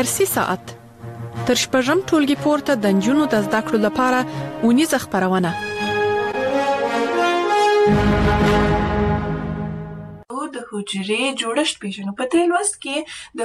درسي ساعت تر شپږم ټولګي پورته د نجونو د زده کړو لپاره اونیزه خپرونه. د حجرې جوړښت پیژنو. په دې لوست کې د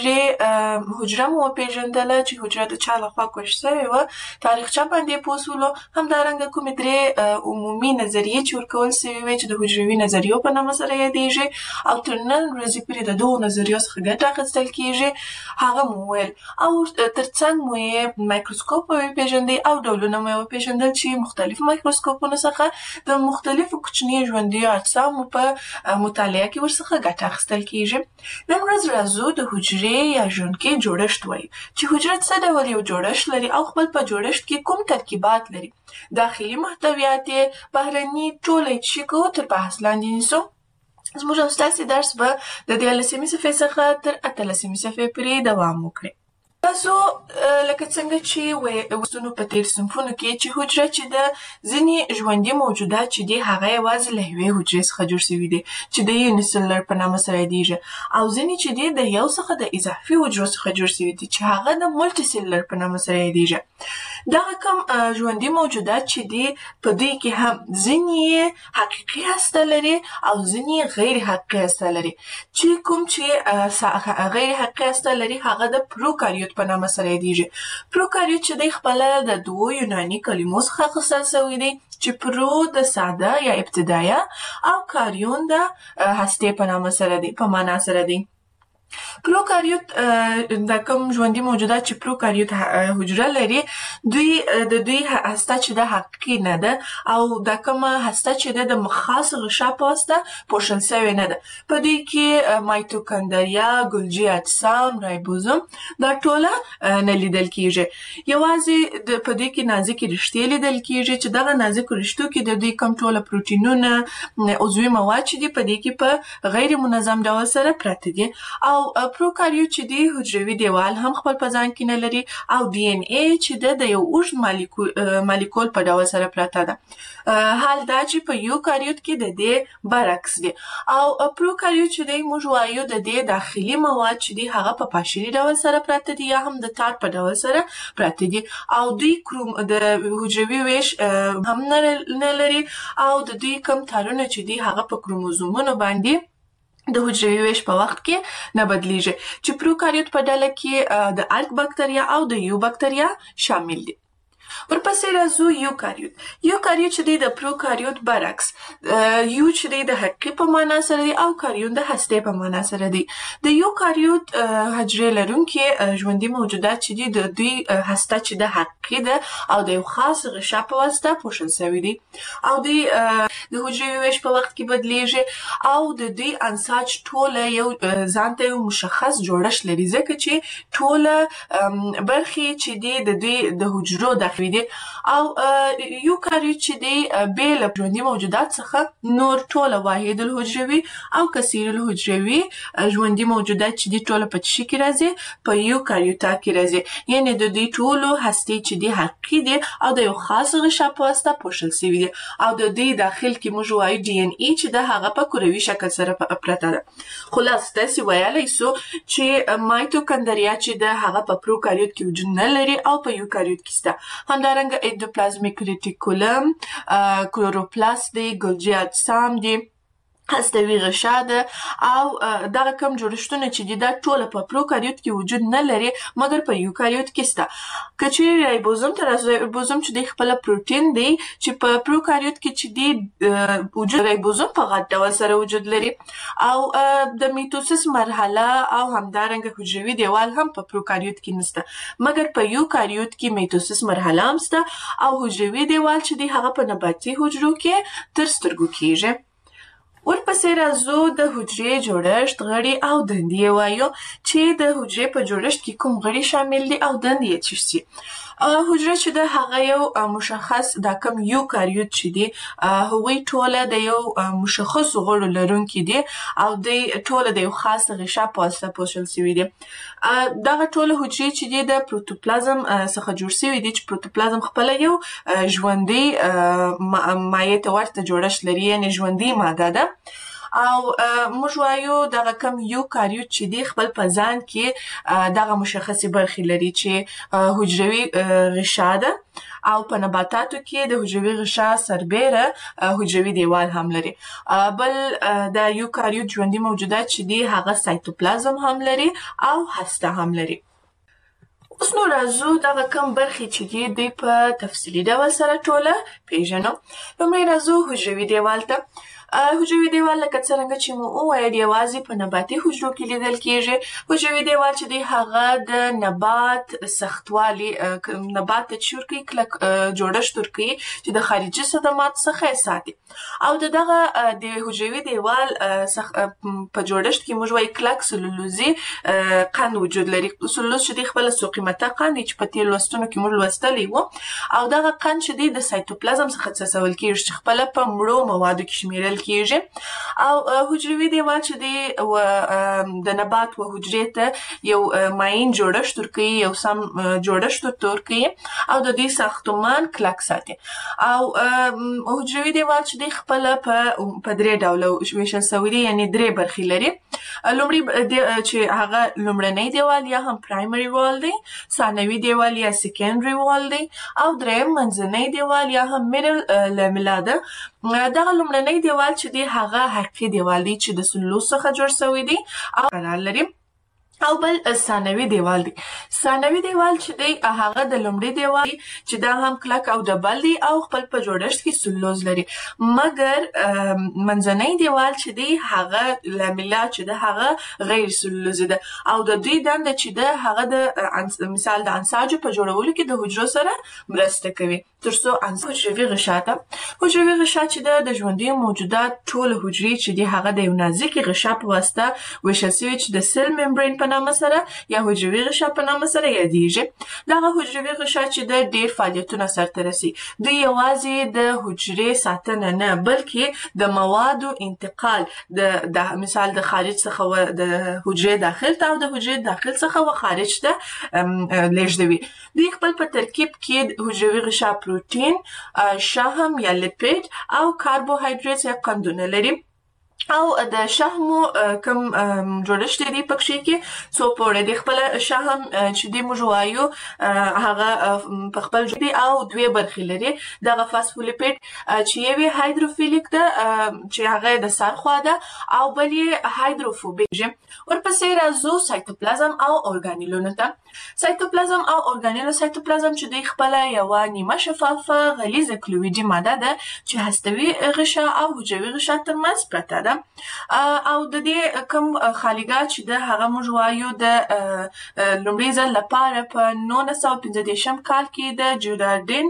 حجره مو پیژندله چې حجره د چا لخوا کوښښ شوې وه، تاریخچه باندې پوه شولو، همدارنګه کومې درې عمومي نظریې چې ورکول شوې وې چې د حجروي نظریو په نامه سره یادېږي او تر نن ورځې پورې د دغو نظریو څخه ګټه اخیستل کېږي، هغه مو وویل. او ترڅنګ مو یې مایکروسکوپ وپېژندئ او ډولونه مو یې وپېژندل چې مختلفو مایکروسکوپونو څخه د مختلفو کوچنیو ژوندیو اجسامو په مطالعه کې ورڅخه ګټه اخیستل کېږي. نن ورځ راځو د حجرې یا ژوندکې جوړښت وایو چې حجره څه ډول یو جوړښت لري او خپل په جوړښت کې کوم ترکیبات لري. داخلي محتویات یې، بهرني ټول یې چې کوو تر بحث لاندې نیسو. زموږ او ستاسې درس به د 13مې صفحې څخه تر 18مې صفحې پورې دوام وکړي. تاسو لکه څنګه چې وستونو په تیر صنفونو کې چې حجره چې د ځینې ژوندي موجودات چې دي هغه یوازې له یوې حجرې څخه جوړ شوي دي چې د یونیسلر په نامه سره یادېږي، او ځینې چې دي د یو څخه د اضافي حجرو څخه جوړ شوي دي چې هغه د مولټي سلولر په نامه سره یادېږي. دغه کوم ژوندي موجودات چې دي په دوی کې هم ځینې حقیقي هسته لري او ځینې غیر حقیقي هسته لري. چې کوم چې غیر حقیقي هسته لري هغه د پروکاریوت په نامه سره یادېږي. پروکاریوت چې دی خپله د دوو یوناني کلمو څخه اخیستل شوی دی چې پرو د ساده یا ابتدایه او کاریون د هستې په نامه سره دی، په معنا سره دی. پروکاریوت د کوم ژوندي موجودات چې پروکاریوت حجره لري د دوی هسته چې ده حقیقي نه ده او دا کومه هسته چې ده د خاص غشا په واسطه پوښل شوې نه ده. په دوی کې مایتوکندریا، ګلجي اجسام، رایبوزوم دا ټوله نه لیدل کېږي. یوازې په دوی کې نازکې رشتې لیدل کېږي چې دغه نازکو رشتو کې د دوی کوم ټوله پروټینونه، عضوي مواد چې دي په دې کې په غیر منظم ډول سره پراته دي. او پروکاریوت چې دی حجروي دیوال هم خپل په ځان کې نه لري او ډي ان اے چې د یو اوږد مالیکول په ډول سره پراته ده. حال دا چې په یوکاریوت کې د دې برعکس دی. او پروکاریوت چې دی موږ وایو د دې داخلي مواد چې دی هغه په پاشلي ډول سره پراته دي یا هم د تار په ډول سره پراته دي او دوی د حجروي ویش هم نه لري او د دوی کوم تارونه چې دی هغه په کروموزومونو باندې د حجروي ویش په وخت کې نه بدلیږي. چې پروکاریوت په ډله کې د ارک بکتریا او د یو بکتریا شامل دي. ورپسې راځو یوکاریوت. یوکاریوت چې دی د پروکاریوت برعکس، یو چې دی د حقیقي په معنا سره دی او کاریون د هستې په معنا سره دی. د یوکاریوت حجرې لرونکي ژوندي موجودات چې دي د دوی هسته چې د حقیقي ده او د یو خاص غشا په واسطه پوښل شوي دي او دوی د حجروي ویش په وخت کې بدلیږي او د دوی انساج ټوله یو ځان ته یو مشخص جوړښت لري ځکه چې ټوله برخې چې دي د دوی د حجرو داخلي دي. او یوکاریوت چې دی بې له ژوندي موجودات څخه نور ټوله واحد الحجروي او کثیر الحجروي ژوندي موجودات چې دي ټوله په څه کې راځي؟ په یوکاریوتا کې راځي. یعنې د دوی ټولو هستې چې دي حقیقي دي او د یو خاص غشا په واسطه پوښل شوي دي او د دوی داخل کې موږ وایو ډي ان اے چې ده هغه په کروي شکل سره پرته ده. خلاص داسې ویلی سو چې مایتوکندریا چې ده هغه په پروکاریوت کې وجود نه لري او په یوکاریوت کې شته. همدارنګه اندوپلازمیک ریټیکولم، کلوروپلاست دی، ګلجي اجسام دی، هستوي غشا ده او دغه کوم جوړښتونه چې دي دا ټوله په پروکاریوت کې وجود نه لري مګر په یوکاریوت کې شته. که چیرې رایبوزوم ته راځو، رایبوزوم چې دی خپله پروټین دی چې په پروکاریوت کې چې دی وجود رایبوزوم په غټ ډول سره وجود لري او د میتوسیس مرحله او همدارنګه حجروي دیوال هم په پروکاریوت کې نشته مګر په یوکاریوت کې میتوسیس مرحله هم شته او حجروي دیوال چې دی هغه په نباتي حجرو کې تر سترګو کېږي. ورپسې راځو د حجرې جوړښت، غړي او دندې وایو چې د حجرې په جوړښت کې کوم غړي شامل دي او دندې یې څه دي. حجره چې ده هغه یو مشخص دا کوم یوکاریوت چې دي هغوی ټوله د یو مشخص غړو لرونکي دي او دوی ټوله د یو خاص غشا په واسطه پوښل شوي دي. دغه ټوله حجرې چې دي د پروتوپلازم څخه جوړ شوي دي چې پروتوپلازم خپله یو ژوندی مایع ته ورته جوړښت لري، یعنې ژوندی ماده ده او موږ وایو دغه کم یوکاریوت چې دی خپل په ځان کې دغه مشخصې برخې لري چې حجروي غشا ده او په نباتاتو کې د حجروي غشا سربیره حجروي دیوال هم لري. بل د یوکاریوت ژوندي موجودات چې دی هغه سایتوپلازم هم لري او هسته هم لري. اوس نو راځو دغه کم برخې چې دی دوی په تفصیلي ډول سره ټوله پیژنو. لومړی راځو حجروي دیوال ته. حجروي دیوال لکه څرنګه چې مو وویل یوازې په نباتي حجرو کې لیدل کیږي. حجروي دیوال چې دی هغه د نبات سختوالي نبات ته چې ورکوي کلک جوړښت ورکوي چې د خارجي صدماتو څخه یې ساتي. او د دغه د حجروي دیوال په جوړښت کې موږ وایو کلک سلولوزي قند وجود لري. سلولوز چې دی خپله څو قیمته قند دی چې په تېرو لوستونو کې موږ لوستلی و. او دغه قند چې دی د سایتوپلازم څخه څڅول کیږي چې خپله په مړو موادو کې شمیرل کیږي. او حجروي دیوال چې دی د نبات و حجرې ته یو ماین جوړښت ورکوي، یو سم جوړښت ورته ورکوي او د دوی ساختمان کلک ساتي. او حجروي دیوال چې دی خپله په درې ډوله ویشل سوی دی، یعنې درې برخې لري. لومړی چې هغه لومړنی دیوال یا هم پرایمري وال دی، ثانوي دیوال یا سیکنډري وال دی، او دریم منځنی دیوال یا هم میډل لاملا ده. دغه لومړنی دیوال چې دی هغه حقیقي دیوال دی چې د سلولوز څخه جوړ سوی دی او قرار لري. او بل ثانوي دیوال دی. ثانوي دیوال چې دی هغه د لومړي دیوال دی چې دا هم کلک او ډبل دی او خپل په جوړښت کې سلولوز لري. مګر منځنی دیوال چې دی هغه لاملا چې ده هغه غیر سلولوزي ده او د دوی دنده چې ده هغه د مثال د انساجو په جوړولو کې د حجرو سره مرسته کوي ترڅو حجروي غشا ته. حجروي غشا چې ده د ژوندیو موجودات ټول حجرې چې دی هغه د یو نازکې غشا په واسطه ویشل سوي چې د سیل ممبرین په نامه سره یا حجروي غشا په نامه سره یادیږي. دغه حجروي غشا چې د ډیر فعالیتونه سرته رسي. دوی یوازې د حجرې ساتنه نه بلکې د موادو انتقال د مثال د خارج څخه د حجرې داخل ته او د حجرې داخل څخه و خارج ته لیږدوي. دوی خپل په ترکیب کې حجروي غشا پروتین، شحم یا لیپید او کاربوهایدریت یا قندونه لري. او د شحمو کم جوړښت دی پکې کې څو پوړه دی. خپل شحم چې دی موږ وایو هغه په خپل جوړ دی او دوه برخې لري. دغه فاسفولیپید چې یوه هایدروفیلیک ده چې هغه د سر خوا ده او بل یې هایدروفوبیک. ورپسې راځو سایتوپلازم او اورګانیلونو ته. سایتوپلازم او اورګانیلو. سایتوپلازم چې دی خپل یو نیمه شفافه غلیظه کلویدي ماده ده چې هستوي غشا او حجروي غشا ترمنځ پرته ده. او د دې کوم خالیګاه چې ده هغه موږ وایو د لومړي ځل لپاره په 1915 کال کې د جوراردین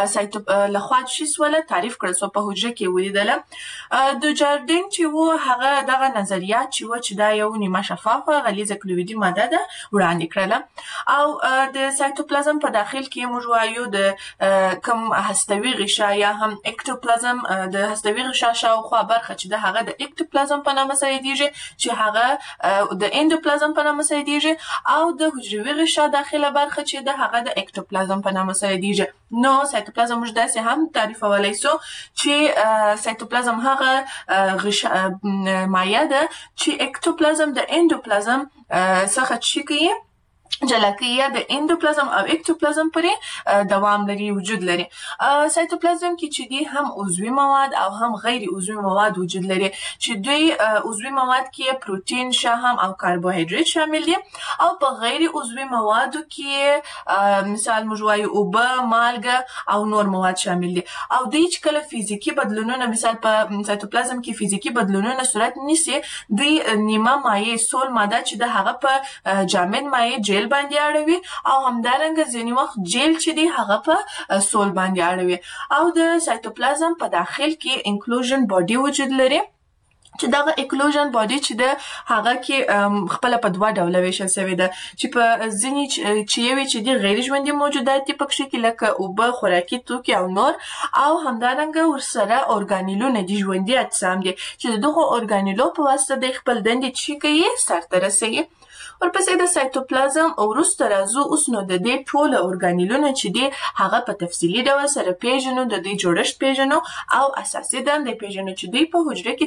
لخوا شیسوله تعریف کړل سو په حجره کې ولیدله. د جوراردین چې و هغه دغه نظریات چې و چې دا یو نیمه شفافه غلیظه کلویدي ماده ده وړاندې کړله. او د سایتوپلازم په داخل کې موږ وایو د کوم هستوي غشا یا هم اکتوپلازم د هستوي غشا شاوخوا برخه چې ده هغه د اکتوپلازم په نامه سره یادیږي چې هغه د اندوپلازم په نامه سره یادیږي او د حجروي غشا داخله برخه چې ده هغه د اکتوپلازم په نامه سره یادیږي. نو سایتوپلازم موږ داسې هم تعریفولی سو چې سایتوپلازم هغه غشا مایع ده چې اکتوپلازم د اندوپلازم څخه چې کوي جلا کوي یا د اندوپلازم او اکتوپلازم پورې دوام لري وجود لري. سایتوپلازم کې چې دی هم عضوي مواد او هم غیر عضوي مواد وجود لري چې دوی عضوي مواد کې پروتین، شحم او کاربوهایدریت شامل دي او په غیر عضوي موادو کې مثال موږ وایو اوبه، مالګه او نور مواد شامل دي. او دوی چې کله فزیکی بدلونونه مثال په سایتوپلازم کې فزیکی بدلونونه صورت نیسي دوی نیمه مایع سول ماده چې د هغه په جامد مایع جیل باندې اړوي او همدارنګه ځینې وخت جیل چې دی هغه په سول باندې اړوي. او د سایتوپلازم په داخل کې انکلوژن باډي وجود لري چې دغه انکلوژن باډي چې ده هغه کې خپل په دوه ډوله ویشل شوی ده چې په ځینې چې یوې چې دي غیر ژوندي موجودات دي پکې کې لکه اوبه، خوراکي توکي او نور او همدارنګه ورسره اورګانیلونه دي ژوندي اجسام دي چې دغه اورګانیلو په واسطه د خپل دندې چې کوي سرته رسوي. ورپسې د سایتوپلازم وروسته راځو. اوس نو د دې ټول اورګانیلونه چې دي هغه په تفصیلي ډول سره پیژنو، د دې جوړښت پیژنو او اساسي دندې پیژنو چې دوی په حجره کې څه دنده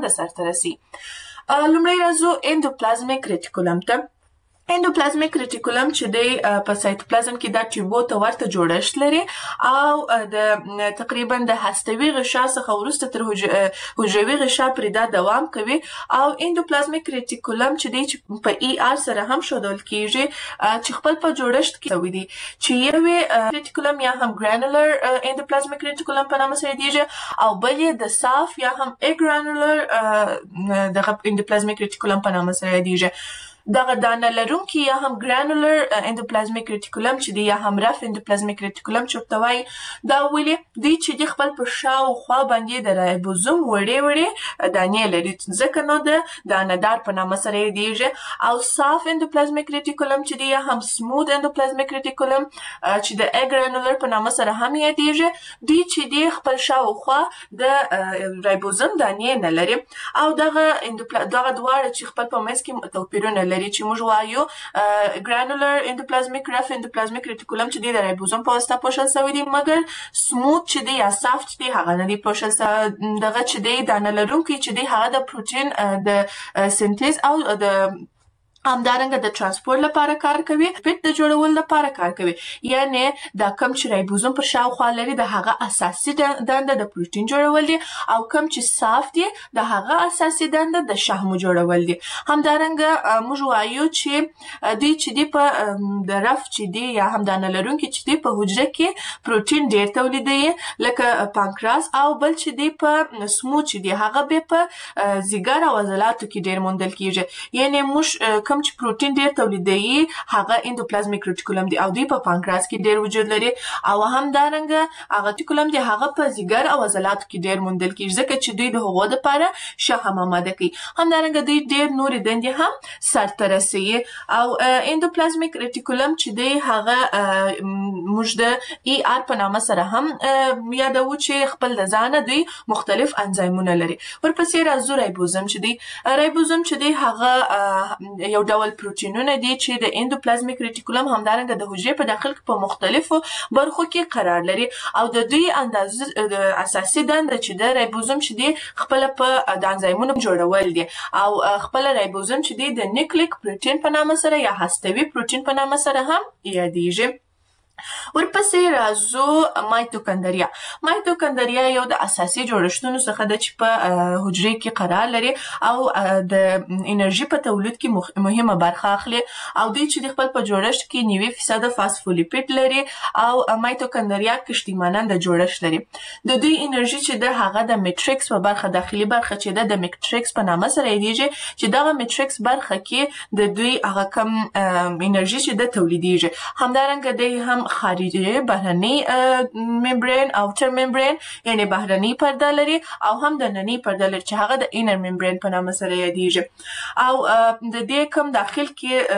سره سرته رسي. لومړی راځو اندوپلازمیک ریټیکولم ته. اندوپلازمیک ریټیکولم چې دی په سایتوپلازم کې دا ټیوبو ته ورته جوړښت لري او د تقریبا د هستوي غشا څخه وروسته تر حجروي غشا پورې دا دوام کوي او اندوپلازمیک ریټیکولم چې دی چې په ای آر سره هم ښودل کیږي چې خپل په جوړښت کې شوی دی چې یو ریټیکولم یا هم ګرانولر اندوپلازمیک ریټیکولم په نامه سره یادیږي او بل یې د صاف یا هم اګرانولر د اندوپلازمیک ریټیکولم په نامه سره یادیږي. دغه دانه لرونکي یا هم ګرانولر اندوپلازمیک ریټیکولم چې دی یا هم رف اندوپلازمیک ریټیکولم چې ورته وایي دا ولې دوی چې دی خپل په شاوخوا باندې د رایبوزوم وړې وړې دانې لري ځکه نو د دانهدار په نامه سره یادیږي او صاف اندوپلازمیک ریټیکولم چې دی یا هم سموث اندوپلازمیک ریټیکولم چې د اګرانولر په نامه سره هم یادیږي دوی چې دی خپل شاوخوا د رایبوزوم دانې نه لري او دغه دواړه چې خپل په منځ کې توپیرونه لري چې موږ وایو ګرانولر اندوپلازمیک رف اندوپلازمیک ریټیکولم چې دی د رایبوزوم په واسطه پوښل شوی دی مګر سموث چې دی یا صاف چې دی هغه نه دی پوښل شوی. دغه چې دی دانه لرونکی چې دی هغه د پروتین د سنتیز او د همدارنګه د ترانسپورت لپاره کار کوي پیټ د جوړولو لپاره کار کوي یعنی دا کم چې رایبوزوم پر شاوخوا لري د هغه اساسي دنده د پروتین جوړول دي او کم چې صاف دي د هغه اساسي دنده د شحمو جوړول دي. همدارنګه موږ وایو چې دوی چې دی په د رف چې دی یا هم دانه لرونکي چې دی په حجره کې پروتین ډیر تولیدوي لکه پانکراس او بل چې دی په سموث چې دی هغه به په ځیګر او عضلاتو کې ډیر موندل کیږي یعنی موږ کوم چې پروتین ډیر تولیدوي هغه اندوپلازمیک ریټیکولم دی او دوی په پانکراس کې ډیر وجود لري او همدارنګه هغه ریټیکولم دی هغه په ځیګر او عضلاتو کې ډیر موندل کیږي ځکه چې دوی د هغو لپاره شحم آماده کوي. همدارنګه دوی ډیر نورې دندې هم سرته رسوي او اندوپلازمیک ریټیکولم چې دی هغه موږ د ای آر په نامه سره هم یادوو چې خپل د ځانه دوی مختلف انزایمونه لري. ورپسې راځو رایبوزوم چې دی رایبوزوم چې دی هغه یو ډول پروتینونه دي چې د اندوپلازمیک ریټیکولم همدارنګه د حجرې په داخل کې په مختلفو برخو کې قرار لري او د دوی اندازه د اساسي دنده چې د رایبوزوم چې دی خپل په د انزایمونو جوړول دي او خپل رایبوزوم چې دی د نیوکلیک پروتین په نامه سره یا هستوي پروتین په نامه سره هم یادیږي. ورپسې راځو مایتوکندریا. مایتوکندریا یو د اساسي جوړښتونو څخه ده چې په حجرې کې قرار لري او د انرژي په تولید کې مهمه برخه اخلي او دوی چې د خپل په جوړښت کې 90% فاسفولیپید لري او مایتوکندریا کشتیماننده جوړښت لري. د دوی انرژي چې ده هغه د میټریکس په برخه داخلي برخه چې ده د میټریکس په نامه سره یادیږي چې دغه میټریکس برخه کې د دوی هغه کم انرژي چې ده تولیدیږي. همدارنګه دوی هم خارجي بهرني ممبرین اوټر ممبرین یعنی بهرني پرده لري او هم د ننني پرده لري چې هغه د اینر ممبرین په نامه سره یادیږي او د دې کم داخل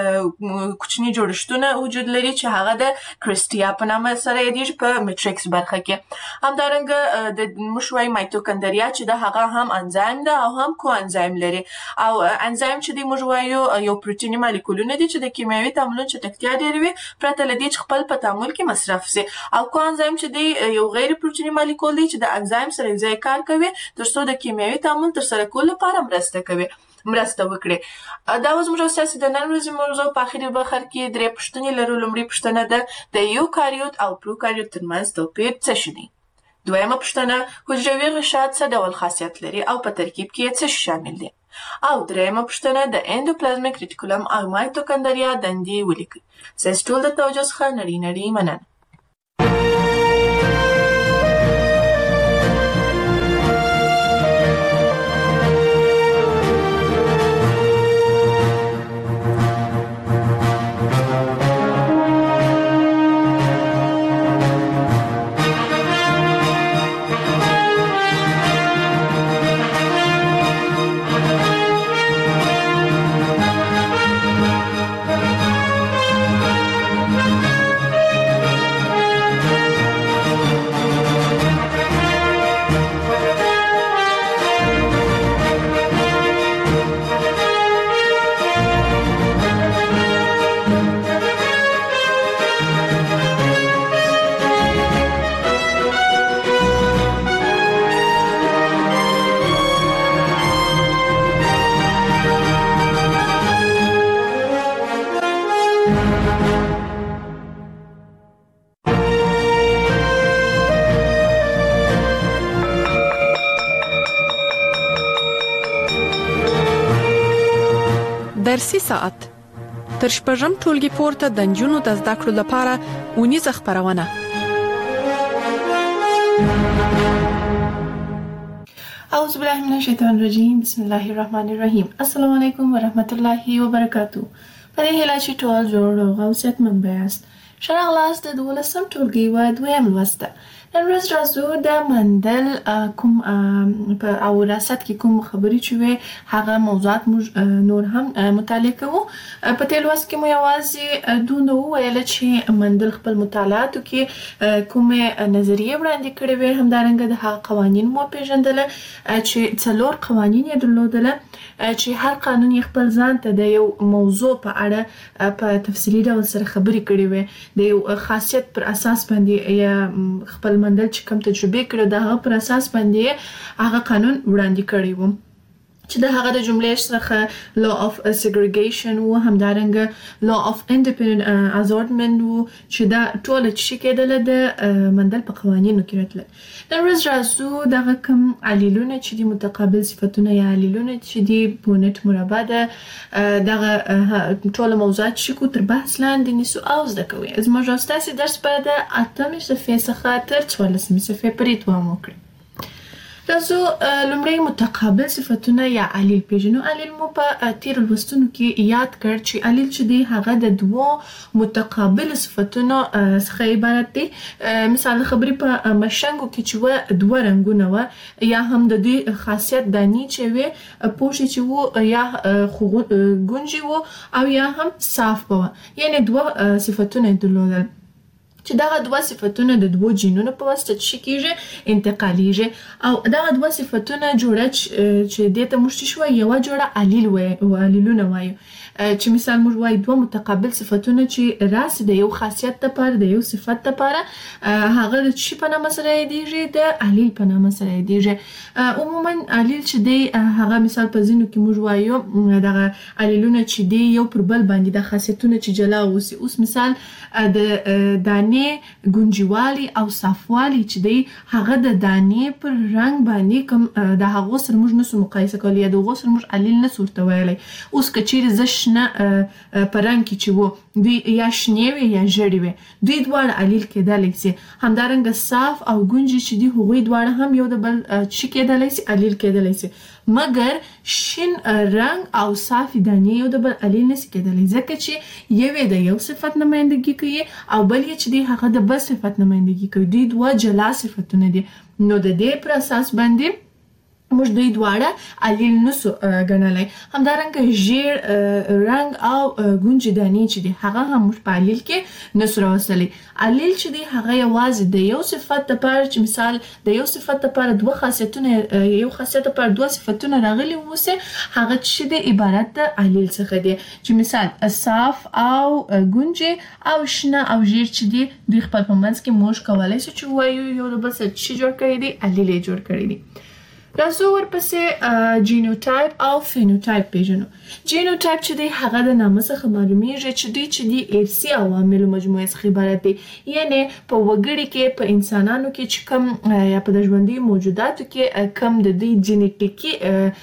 کې کوچني جوړښتونه وجود لري چې هغه د کرسټیا په نامه سره یادیږي په میټریکس برخه کې. همدارنګه د مشوي مایتوکندریا چې د هغه هم انزایم ده او هم کو انزایم لري او انزایم چې د مشوي یو پروتیني مالیکولونه دي چې د کیمیاوي تعاملونو چټکتیا ډیروي پرته لدی چې خپل په تعامل کې مصرف سي او کو انزایم چې دی یو غیر پروتینی مالیکول دی چې د انزایم سره یوځای کار کوي ترڅو د کیمیاوي تعامل ترسره کولو لپاره مرسته وکړي. دا اوس موږ تاسو د نن ورځې موضوع په اخري برخه کې درې پوښتنې لرو. لومړی پوښتنه ده د یوکاریوت او پروکاریوت ترمنځ توپیر څه شی دی؟ دویمه پوښتنه حجروي غشا څه ډول خاصیت لري او په ترکیب کې څه شامل دي؟ او دریمه پوښتنه د اندوپلازمیک ریټیکولم او مایتوکندریا دندې ولیکئ. ستاسو ټول د توجه څخه نړۍ مننه. درسي ساعت تر شپږم ټولګي پورته د نجونو د زده کړو لپاره اونیزه خپرونه. اعوذ بالله من الشیطان الرجیم. بسم الله الرحمن الرحیم. السلام علیکم ورحمت الله وبرکاتو. په دې هیله چې ټول جوړ او صحتمند یاست. ښه راغلاست د 12م ټولګي و دویم لوست ته. نن ورځ راځو د مندل کوم او وراثت کې کوم خبرې چې وي هغه موضوعات موږ نور هم مطالعه کوو. په دې لوست کې مو یوازې دومره وویل چې مندل خپل مطالعاتو کې کومې نظریې وړاندې کړې وې، همدارنګه د هغه قوانین مو پیژندله چې 4 قوانین یې درلودله چې هر قانون یې خپل ځان ته د یو موضوع په اړه په تفصیلي ډول سره خبرې کړې وې، د یو خاصیت پر اساس باندې یا خپل مندل چې کوم تجربه کړو د هغه پر اساس باندې هغه قانون وړاندې کړی و چې د هغه د جملې څخه law of segregation و، همدارنګه law of independent assortment و چې دا ټول چې کېدل د مندل په قوانینو کې راتله. نن ورځ راځو دغه کوم علیلونه چې د متقابل صفتونه یا علیلونه چې د بونټ مربع ده دغه ټول موضوعات چې کو تر بحث لاندې نیسو او زده کوي. زموږ ستاسو درس به د 8مې صفحې څخه تر 14مې صفحې پورې دوام وکړي. راځو لومړی متقابل صفتونه یا علیل پیژنو. علیل مو په تیر لوستونو کې یاد کړ چې علیل چې دی هغه د 2 متقابل صفتونو څخه عبارت دی. مثال خبرې په مشنګو کې چې و 2 رنگونه و یا هم د دې خاصیت دانی چې وي پوښي چې و یا ګونجي و او یا هم صاف و، یعنی 2 صفتونه درلودل چې دغه 2 صفتونه د 2 جینونو په واسطه کیږي انتقالیږي او دغه 2 صفتونه جوړه چې دته موږ شو یو جوړه علیل و علیلونه وایو چې مثال موږ وایو 2 متقابل صفتونه چې راس د یو خاصیت لپاره د یو صفت لپاره هغه د چی په نامه سره یادېږي د علیل په نامه سره یادېږي. عموما علیل چې دی هغه مثال په ځینو کې موږ وایو دغه علیلونه چې دی یو پر بل باندې د خاصیتونه چې جلا اوسي. اوس مثال د دانې ګونجوالي او صافوالي چې دی هغه د دانې پر رنگ باندې کوم د هغه سره موږ نسو مقایسه کولی یا د هغه سره موږ علیل نه ورته ویلی. اوس کچیر زشنه په رنگ کې چې وو دوی یا شنې وي یا ژړې وي دوی دواړه علیل کېدلی سي. همدارنګه صاف او ګونجي چې دی هغوی دواړه هم یو د بل چې کېدلی سي علیل کېدلی سي، مګر شین رنگ او صافي دانې یو د بل علیل نشي کېدلی ځکه چې یوې د یو صفت نمایندګي کوي او بل یې چې دی هغه د بل صفت نمایندګي کوي. دوی 2 جلا صفتونه دي، نو د دې پر اساس باندې موږ دوی دواړه علیل نسو ګڼلی. همدارنګه ژیړ رنگ او ګونجي دانې چې دی هغه هم موږ په علیل کې نسو راوستلی. علیل چې دی هغه یوازې د یو صفت لپاره چې مثال د یو صفت لپاره 2 خاصیتونه یو خاصیت لپاره 2 صفتونه راغلي ووسي هغه چې دی عبارت د علیل څخه دی چې مثال صاف او ګونجي او شنه او ژیړ چې دی دوی خپل په منځ کې موږ کولی شو چې وایو یو د بل سره چې جوړ کړی دی علیل یې جوړ کړی دی. راځو ورپسې جینوټایپ او فینوټایپ پیژنو. جینوټایپ چې دی هغه د نامه څخه معلومیږي چې دوی چې دی ارثي عواملو مجموعه څخه عبارت دی، یعنی په وګړي کې په انسانانو کې چې کوم یا په د ژوندي موجوداتو کې کوم د دې جینیټیکي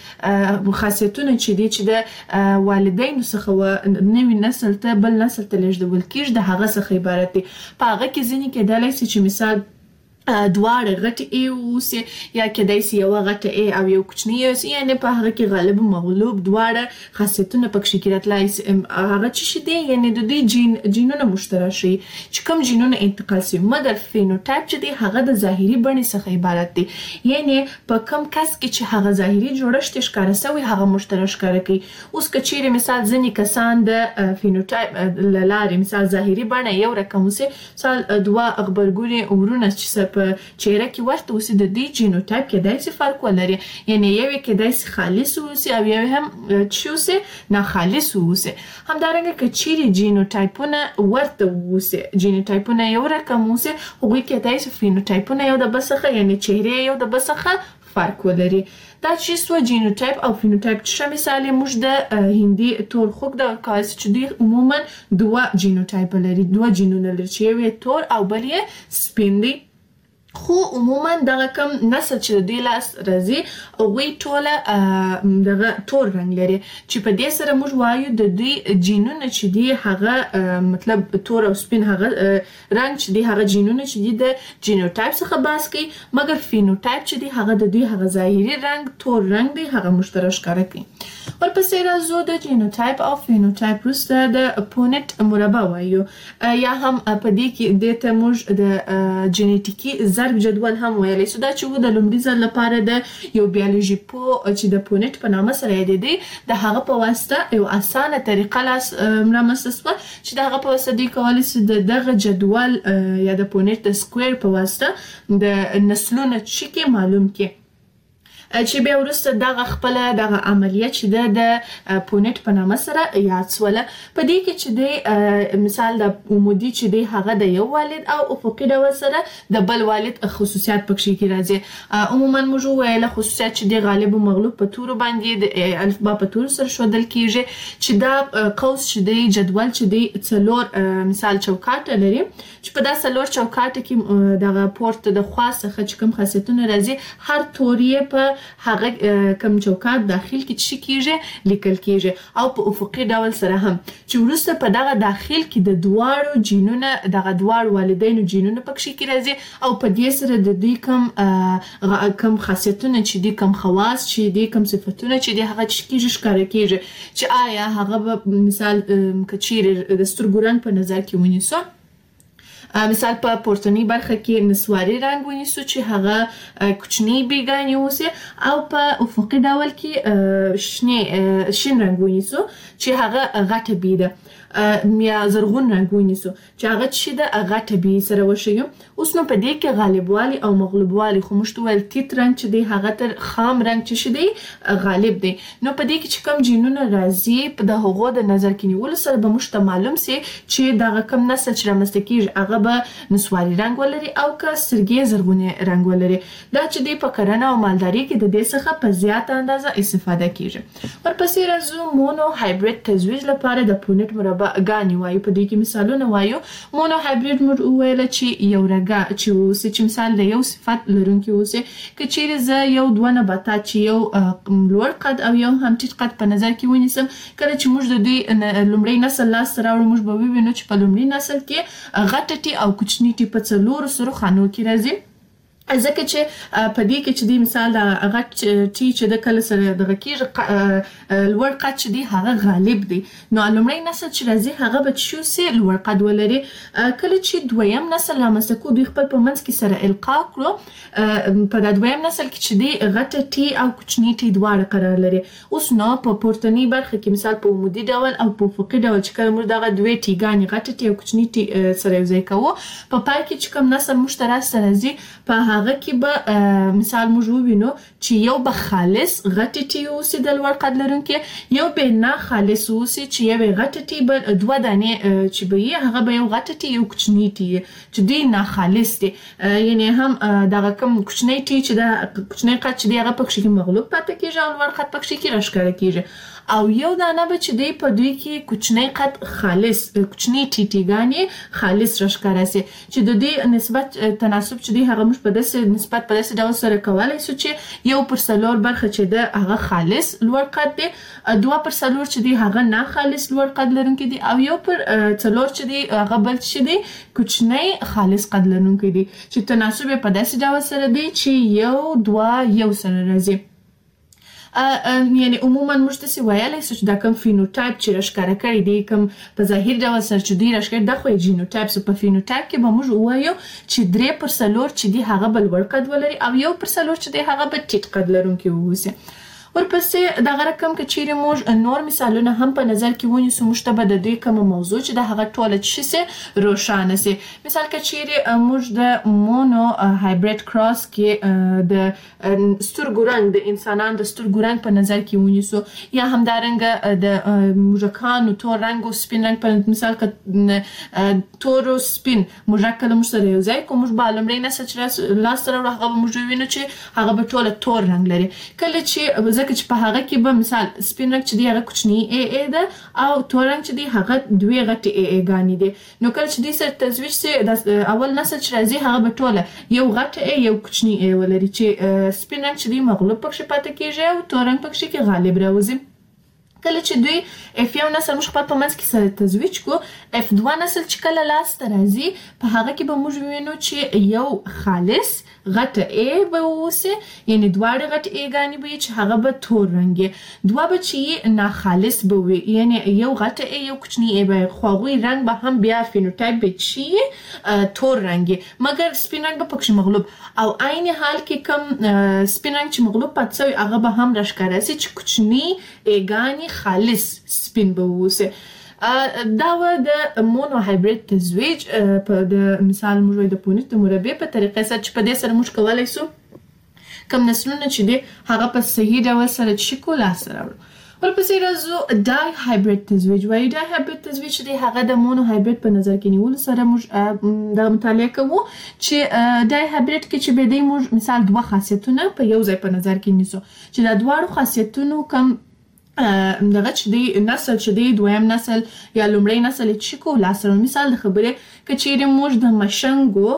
خاصیتونه چې دی چې د والدینو څخه نوي نسل ته بل نسل ته لیږدول کیږي د هغه څخه عبارت دی. په هغه کې ځینې کېدلی سي چې مثال دواړه غټ ای اوسي یا کېدای سي یو غټ ای او یو کوچنی اوسي، یعنی په هغه کې غالب مغلوب دواړه خاصیتونه پکې کې راتلای سي. هغه چې دی یعنی د دې جینونه مشترک شي چې کوم جینونه انتقال سي. مګر فینوټایپ چې دی هغه د ظاهري بڼې څخه عبارت دی، یعنی په کوم کس کې چې هغه ظاهري جوړښت ښکاره سوی هغه مشترک ښکاره کوي. اوس کچېرې مثال ځینې کسان د فینوټایپ له لارې مثال ظاهري بڼه یو رقم وسي، مثال 2 غبرګوني ورونه چې په چهره کې ورته اوسي د دې جینوټایپ کېدای سي فرق ولري، یعنی یو کېدای سي خالص اوسي او یو هم چې اوسي ناخالص اوسي. همدارنګه که چیرې جینوټایپونه ورته اوسي جینوټایپونه یو رقم اوسي هغوی کېدای سي فینوټایپونه یو د بل څخه یعنی چهرې یو د بل څخه فرق ولري. دا چې سو جینوټایپ او فینوټایپ چې مثال موږ د هندي تور خوګ د کاس چې دوی عموما 2 جینوټایپ لري، 2 جینونه لري چې یو تور او بل یې سپین دی. خو عموما دغه کم نسل چې د دوی لاس راځي هغوی ټوله دغه تور رنګ لري چې په دې سره موږ وایو د دوی جینونه چې دي هغه مطلب تور او سپین هغه رنګ چې دي هغه جینونه چې دي د جینوټایپ څخه بحث کوي مګر فینوټایپ چې دي هغه د دوی هغه ظاهري رنګ تور رنګ دی هغه موږ ته راښکاره کوي. ورپسې راځو د جینوټایپ او فینوټایپ وروسته د پونټ مربع وایو یا هم په دې کې دې ته موږ د جینیټیکي ضرب جدول هم ویلی سو دا چې و د لومړي ځل لپاره د یو بیولوژي پوه چې د پونټ په نامه سره یادېدی د هغه په واسطه یو اسانه طریقه رامنځته سوه چې د هغه په واسطه دوی کولی سو د دغه جدول یا د پونټ د سکویر په واسطه د نسلونه چې معلوم کړي چې بیا وروسته دغه خپله دغه عملیه چې ده د پونټ په نامه سره یاد سوله. په دې کې چې دی مثال د عمودي چې دی هغه د یو والد او افقي ډول سره د بل والد خصوصیات پکښې کې راځي. عموما موږ وویله خصوصیات چې دی غالب و مغلوب په تورو باندې د الفبا په تورو سره ښودل کیږي چې دا قوس چې دی جدول چې دی څلور مثال چوکاټه لري چې په دا څلور چوکاټه کې دغه پورته د خوا څخه چې کوم خاصیتونه راځي هر تور یې په هغه کم چوکاټ داخل کې چې کیږي لیکل کیږي او په افقي ډول سره هم چې وروسته په دغه داخل کې د دواړو جینونه دغه دواړو والدینو جینونه پکښې کې راځي او په دې سره د دوی کم خاصیتونه چې دي کم خواص چې دي کم صفتونه چې دي هغه چې کیږي ښکاره کیږي چې آیا هغه به مثال که چیرې د سترګو رنګ په نظر کې ونیسو مثال په پورتنی برخه کې نسواري رنګ ونیسو چې هغه کوچنی بیګانې اوسي او په افقي ډول کې شین رنګ ونیسو چې هغه غټه بي ده یا زرغون رنګ ونیسو چې هغه چې د غټه بي سره وښیو. اوس نو په دې کې غالبوالي او مغلوبوالي خو موږ ویل تیت رنګ چې دی هغه تر خام رنګ چې دی غالب دی. نو په دې کې چې کوم جینونه راځي په د هغو د نظر کې نیولو سره به موږ ته معلوم سي چې دغه کوم نسل چې رامنځته کیږي هغه به نسواري رنګ ولري او که سترګې زرغونې رنګ ولري. دا چې دی په کرنه او مالداري کې د دې څخه په زیاته اندازه استفاده کیږي. ورپسې راځو مونو هایبرید تزویج لپاره د پونټ مربع ګانې وایو. په دې کې مثالونه وایو. مونو هایبرید موږ وویله چې یو رګه چې اوسي چې مثال د یو صفت لرونکي اوسي که چیرې زه یو دوه نباتات چې یو لوړ قد او یو هم ټیټ قد په نظر کې ونیسم کله چې موږ د دوی لومړی نسل لاسته راوړو موږ به ووینو چې په لومړي نسل کې غټه ټي او کوچني ټي په څلورو سرو خانو کې راځي ځکه چې په دې کې چې دی مثال د غټ ټي چې د کله سره دغه کېږي لوړ قد چې دی هغه غالب دی. نو لومړی نسل چې راځي هغه به چې سي لوړ قد ولري. کله چې دویم نسل رامنځته کړو دوی خپل په منځ کې سره القا کړو په د دویم نسل کې چې دی غټه ټي او کوچني ټي دواړه قرار لري. اوس نو په پورتنی برخه کې مثال په عمودي ډول او په افقي ډول چې کله موږ دغه دوې ټیګانې غټه ټي او کوچني ټي سره یوځای کوو په پای کې چې کوم نسل موږ ته راځي په هغه کې به مثال موږ ووینو چې یو به خالص غټه ټي اوسي د لوړ قد لرونکي یو به نه خالص اوسي چې یو غټه ټي به دوه دانې چې به یې هغه به یو غټه ټي یو کوچنی ټي چې دی نه خالص دي یعنی هم دغه کوم کوچنی ټي چې د کوچنی قد چې دی هغه پکښې مغلوب پاتې کیږي او لوړ قد پکښې کې راښکاره کیږي او یو دانه به چې دی په دوی کې کوچنی قد خالص کوچنی ټیټیګانې خالص راښکاره سي چې د دې نسبت تناسب چې دی هغه موږ په داسې نسبت په داسې ډول سره کولی سو چې 1/4 برخه چې ده هغه خالص لوړ قد دی 2/4 چې دی هغه نه خالص لوړ قد لرونکی دی او 1/4 چې دی هغه بل چې دی کوچنی خالص قد لرونکی دی چې تناسب په داسې ډول سره دی چې 1:2 سره راځي. یعنی عموما موږ تاسې ویلی سو چې دا کوم فینوټایپ چې راښکاره کړی دی کوم په ظاهر ډول سره چې دوی راښکاره دا خو یې جینوټایپ سو په فینوټایپ کې به موږ ووایو چې 3/4 چې دی هغه به لوړ قد ولري او 1/4 چې دی هغه به ټیټ قد لرونکی واوسي. ورپسې دغه رقم که چیرې موږ نور مثالونه هم په نظر کې ونیسو موږ ته به د دوی کومه موضوع چې د هغه ټوله څه سي روښانه سي. مثال که چیرې موږ د مونو هایبرید کراس کې د سترګو رنګ د انسانانو د سترګو رنګ په نظر کې ونیسو یا همدارنګه د موږکانو تور رنګ او سپین رنګ په مثال که تور او سپین موږک کله موږ سره یو ځای کوو موږ به لومړی نسل چې لاسته راوړو هغه به موږ ووینو چې هغه به ټوله تور رنګ لري. کله چې ځکه چې په هغه کې به مثال سپین رنګ چې دی هغه کوچنی ای ده او تور رنګ چې دی هغه دوی غټي ای ګانې دي. نو کله چې دوی سره تزویج سي اول نسل چې راځي هغه به ټوله یو غټ ای یو کوچنی ای ولري چې سپین رنګ چې دی مغلوب پکې پاتې کیږي او تور رنګ پکې کې غالب راوځي. کله چې دوی F1 نسل موږ خپل په منځ کې سره تزویج کو F2 نسل چې کله لاس ته راځي په هغه کې به موږ وینو چې یو خالص غټه ای به اوسه یعنی دواړه غټ ای ګانې به چې هغه به تور رنګي دوه به چې ناخالص به وي یعنی یو غټه ای یو کوچنی ای به خواغوي رنګ به هم بیا فینوټایپ به چې تور رنګي مګر سپین رنګ به پکې مغلوب او عین حال کې کم سپین رنګ چې مغلوب پاتې شوی هغه به هم راښکاره سي چې کوچنی ای ګانې خالص سپین به اوسه. دا و د مونو هایبرید تزویج په د مثال موږ د پونیت د مربع په طریقه سره چې په دې سره موږ کولای سو کم نسلونه چې دی هغه په صحیح ډول سره چې کو لاس راوړو. ورپسې راځو ډای هایبرید تزویج وایي. ډای هایبرید تزویج چې دی هغه د مونو هایبرید په نظر کې نیولو سره موږ د مطالعه کوو چې ډای هایبرید کې چې به دی موږ مثال دوه خاصیتونه په یو ځای په نظر کې نیسو چې دا دواړو خاصیتونو کم دغه چې دی نسل چې دی دویم نسل یا لومړی نسل چې کو لاسره مثال د خبرې کچېرې موږ د مشنګو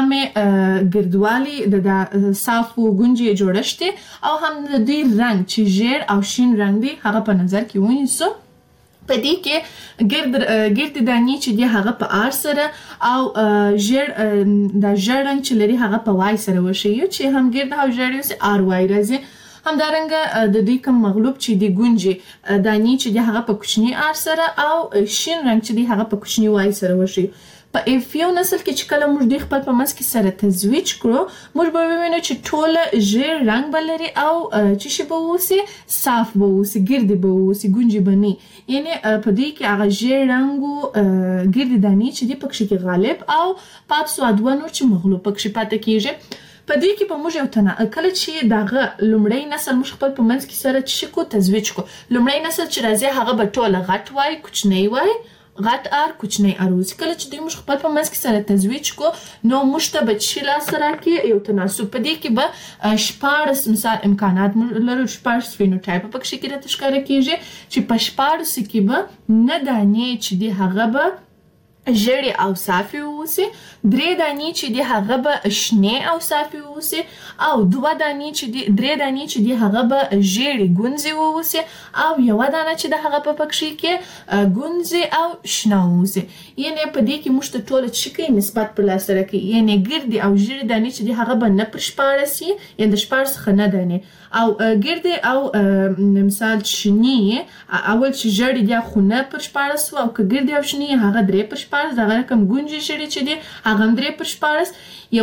هم ګردوالي د صافو ګونجې جوړشته او هم د دوی رنګ چې ژیړ او شین رنګ دی هغه په نظر کې ونیسو. په دې کې ګرد دانې چې دی هغه په آر سره او ژیړ د ژیړ رنګ چې لري هغه په وای سره وښیو چې هم ګرد او ژیړ یو آر وای راځي. همدارنګه د دوی کوم مغلوب چې دی ګونجې دانې چې دی هغه په کوچنی آر سره او شین رنګ چې دی هغه په کوچنی وای سره وښیو. په F1 نسل کې چې کله موږ د خپل په منځ کې سره تزویج کړو موږ به ووینو چې ټوله ژیړ رنګ به لري او چې شی به اوسي صاف به اوسي ګردې به اوسي ګونجې به نه یعنی په دې کې هغه ژیړ رنګ ګردې دانې چې دی پکې کې غالب او پاتې سو دوه نور چې مغلوب پکې پاتې کیږي. په دې کې په موږ یو تنه کله چې دغه لومړی نسل موږ خپل په منځ کې سره چې کو تزویج کو لومړی نسل چې راځي هغه به ټوله غټ وای کوچنی وای غټ آر کوچنی اروز. کله چې دوی موږ خپل په منځ کې سره تزویج کو نو موږ ته به چې لاس سره کې یو تناسب په دې کې به شپاړس مثال امکانات لرو شپاړس فینوټایپ پکې کې راته ښکاره کیږي چې په شپاړس کې به نه دانې چې دی هغه به ژیړې او صافې اوسي درې دانې چې دی هغه به شنې او صافې اوسي او دوه دانې چې دی درې دانې چې دی هغه به ژیړې ګونځې اوسي او یوه دانه چې د هغه په پکې کې ګونځې او شنه اوسي. یعنی په دې کې موږ ته ټوله چې کوي نسبت پر لاس سره کوي یعنی ګردې او ژیړې دانې چې دی هغه به نه پر شپاړس یعنی د شپاړس څخه نه دانې او ګردې او مثال شنې اول چې ژیړې دی خو نه پر شپاړس او که ګردې او شنې هغه درې پر شپاړس دغه رقم ګونجې ژیړې چې دی هغه هم درې پر شپاړس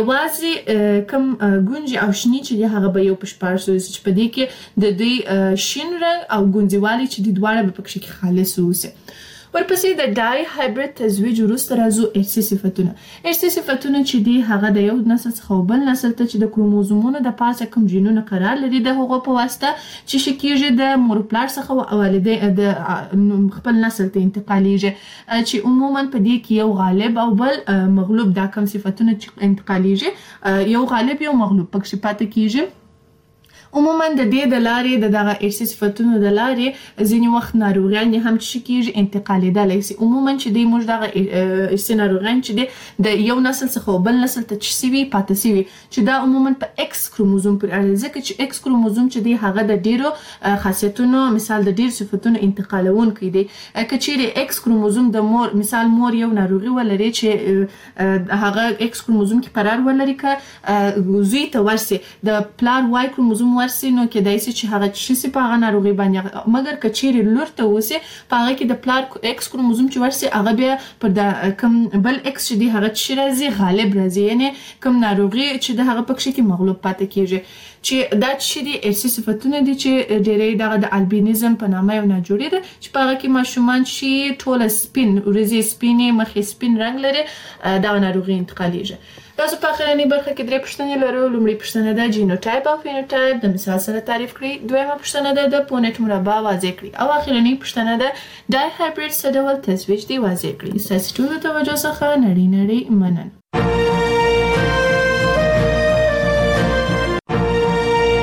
یوازې کم ګونجې او شنې چې دی هغه به یو پر شپاړس اوسي چې په دې کې د دوی شین رنګ او ګونځېوالی چې دی دواړه به پکې کې خالص اوسي. ورپسې د ډای هایبرید تزویج وروسته راځو ارثي صفتونه. ارثي صفتونه چې دی هغه د یو نسل څخه بل نسل ته چې د کروموزومونو د پاسه کوم جینونه قرار لري د هغو په واسطه چې شي کېږي د مور پلار څخه او والدین د خپل نسل ته انتقالیږي چې عموما په دې کې یو غالب او بل مغلوب دا کوم صفتونه چې انتقالیږي یو غالب یو مغلوب پکې پاتې کېږي. عموما د دې د لارې د دغه ارثي صفتونو د لارې ځینې وخت ناروغیان هم چې کېږي انتقالېدلی سي. عموما چې دی موږ دغه ارثي ناروغیان چې دی د یو نسل څخه بل نسل ته چې سوي پاتې سوي چې دا عموما په ایکس کروموزوم پورې اړه ځکه چې ایکس کروموزوم چې دی هغه د ډیرو خاصیتونو مثال د ډیرو صفتونو انتقالونکی دی. که چیرې ایکس کروموزوم د مور مثال مور یو ناروغي ولري چې هغه ایکس کروموزوم کې قرار ولري که زوی ته ورسي د پلار وای کروموزوم ورسي نو کېدای سي چې هغه چې شي په هغه ناروغي باندې مګر که چیرې لور ته اوسي په هغه کې د پلار ایکس کروموزوم چې ورسي هغه بیا پر د کم بل ایکس چې دی هغه چې راځي غالب راځي یعنی کم ناروغي چې د هغه پکې کې مغلوب پاتې کیږي چې دا چې دی ارثي صفتونه دي چې ډېرې دغه د البینیزم په نامه یو ناجوړي ده چې په هغه کې ماشومان چې ټوله سپین ورځې سپینې مخې سپین رنګ لري دغه ناروغي انتقالیږي. تاسو په اخرنۍ برخه کې درې پوښتنې لرو. لومړۍ پوښتنه ده جینوټایپ او فینوټایپ د مثال سره تعریف کړئ. دویمه پوښتنه ده د پونیټ مربع واضح کړئ او اخرنۍ پوښتنه ده ډای هایبرید څه ډول تزویج دی واضح کړئ. ستاسو ټولو توجه څخه نړۍ مننه.